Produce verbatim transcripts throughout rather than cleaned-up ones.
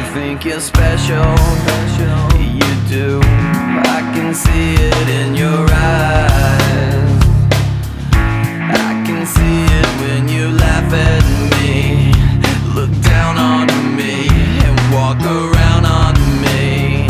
think you're special, you do. I can see it in your eyes. I can see it when you laugh at me, look down on me, and walk around on me.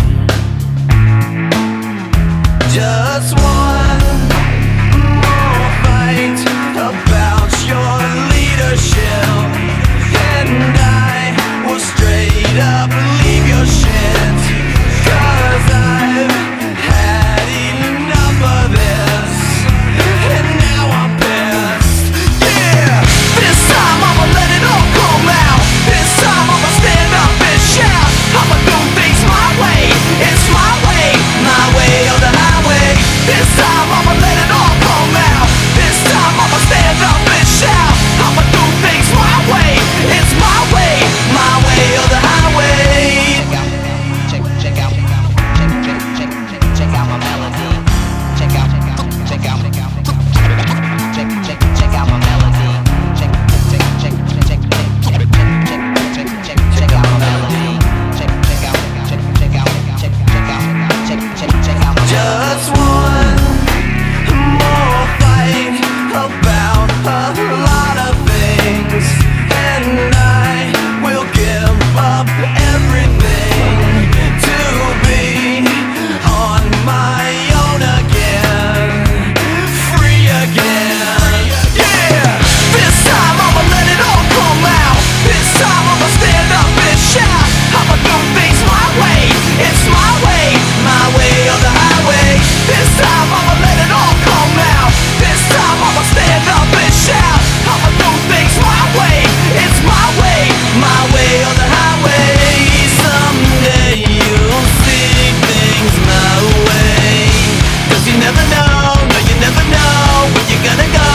Just one more fight about your leadership, and I will straight up leave your shit. Cause I've had enough of this, and now I'm pissed. Yeah, this time I'ma let it all come out. This time I'ma stand up and shout. I'ma do things my way, it's my way, my way or the highway. This time I'ma let it all come out. This time I'ma stand up and shout. I'ma do things my way, it's my way, my way or the highway. Check, check out, check, check, check, check, check out my melody. Check out, check out, check, check, check out my melody. Check, check, check, check, check, check, check, check, check, check out my melody. Check, check out, check, check out, check, check out, check, check, check out my melody. Just one more fight about a lot of things, and I will give up everything to be on my own again, free again. Yeah, this time I'ma let it all come out. This time I'ma stand up and shout. I'ma do things my way, it's my way, my way or the highway. This time I'ma let it all come out. This time I'ma stand up and shout. I'ma do things my way, it's my way, my way or the highway. Someday you'll see things my way. Cause you never know, no you never know where you're gonna go.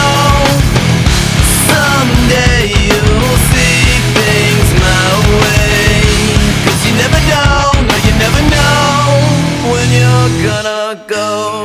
Someday you'll see things my way. Cause you never know, no you never know when you're gonna go.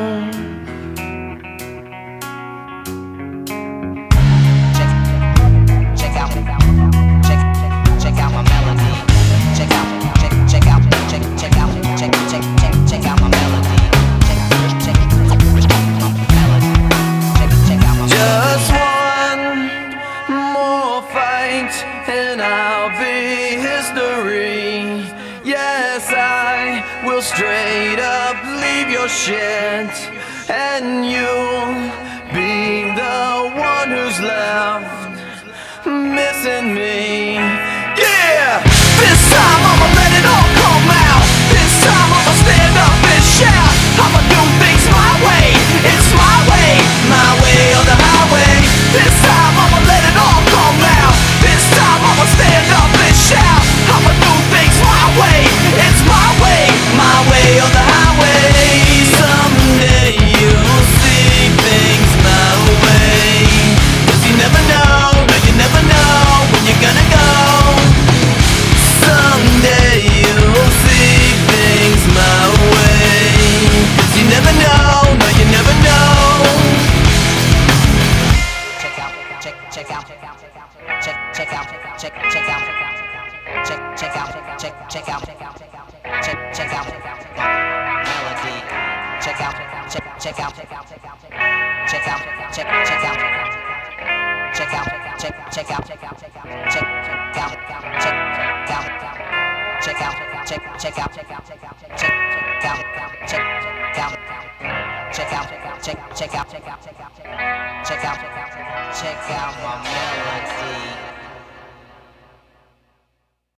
Check out, check, check out my melody. Check out, check, check out, check, check out, check, check, check, check out my melody. Check, check, check out my melody. Check, check out my melody. Just one more fight and I'll be history. Yes, I will straight up leave your shit, and you'll be the one who's left missing me. Yeah, this time I'ma let it all come out. This time I'ma stand up and shout. I'ma do things my way, it's my way, my way or the highway. This time I'ma let it all come out. This time I'ma stand up and shout. I'ma do things my way, it's my way, my way or the highway. Someday you'll see things my way. Cause you never know, no you never know when you're gonna go. Someday you'll see things my way. Cause you never know, no you never know. Check out, check, check out, check, check out, check, check out, check, check out, check, check out, check, check out melody. Check out, check, check out, check out, check, check out, check, check out, check out, check, check out, check, check out, check, check out, check out, check, check out, check, check out, check, check out, check, check out, check, check out, check out, check out, check out, check out my melody.